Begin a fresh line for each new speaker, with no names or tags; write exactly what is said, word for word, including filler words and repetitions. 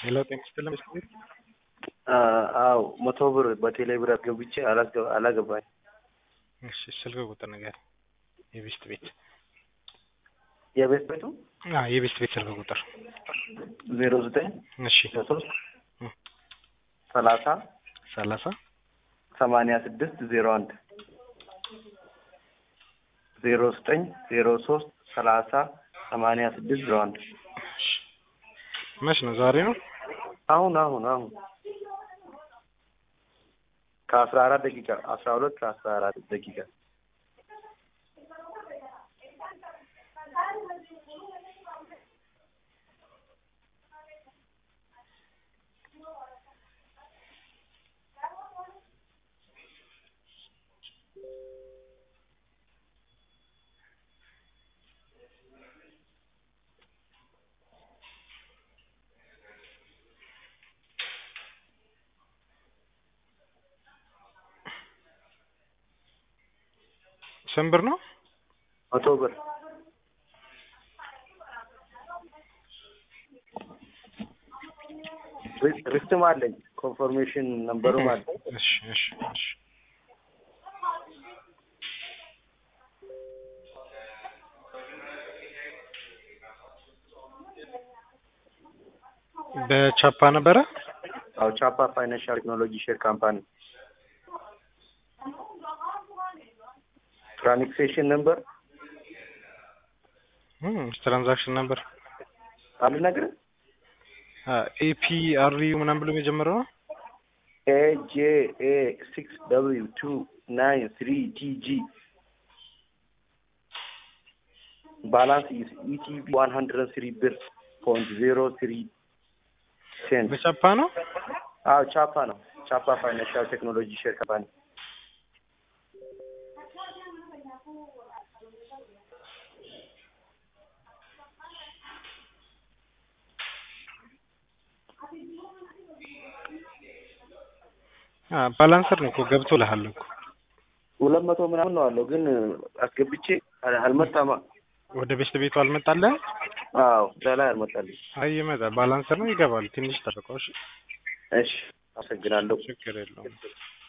ሄሎ ጤና ይስጥልኝ።
አዎ መቶ ብር በቴሌ ብር አስገብቼ አላገባኝ።
እሺ ስልክ ቁጥር ነገር የቤስት ቤት
የቤት ቤቱ
አዎ የቤስት ቤት ስልክ ቁጥር
ዜሮ ዘጠኝ
እሺ
ሶስት ሰላሳ
ሰላሳ
ሰማንያ ስድስት ዜሮ አንድ ዜሮ ዘጠኝ ዜሮ ሶስት ሰላሳ ሰማንያ ስድስት ዜሮ አንድ
መች ነው? ዛሬ ነው?
አሁን አሁን አሁን ከአስራ አራት ደቂቃ አስራ ሁለት ከአስራ አራት ደቂቃ
ስንት ብር ነው?
መቶ ብር ሪስትም አለኝ ኮንፎርሜሽን ነምበሩም አለ።
እሺ እሺ እሺ በቻፓ ነበረ?
አዎ ቻፓ ፋይናንሻል ቴክኖሎጂ ሼር ካምፓኒ ትራንዛክሽን ነምበር
እም ትራንዛክሽን ነምበር
አለ ነገር
ኤፒ አርዩ ምናምን ብሎ የጀመረው ነው።
ኤ ጄ ኤ ሲክስ ደብሊው ቱ ናይን ትሪ ቲ ጂ ባላንስ ኢቲቪ one hundred three ብር ፖይንት ዜሮ ትሪ ሴንት
በቻፓ ነው?
አዎ ቻፓ ነው። ቻፓ ፋይናንሻል ቴክኖሎጂ ሼር ካምፓኒ
አ ባላንሰር ነው እኮ ገብቶልሃል እኮ
ሁለት መቶ ምናምን ነው አለው፣ ግን አስገብቼ አልመጣማ።
ወደ ቤስት ቤቱ አልመጣልህም?
አዎ ላይ አልመጣልኝ።
አይ ይመጣል። ባላንሰር ነው ይገባል። ትንሽ ጠብቀው። እሺ
እሺ አመሰግናለሁ።
ችግር የለውም።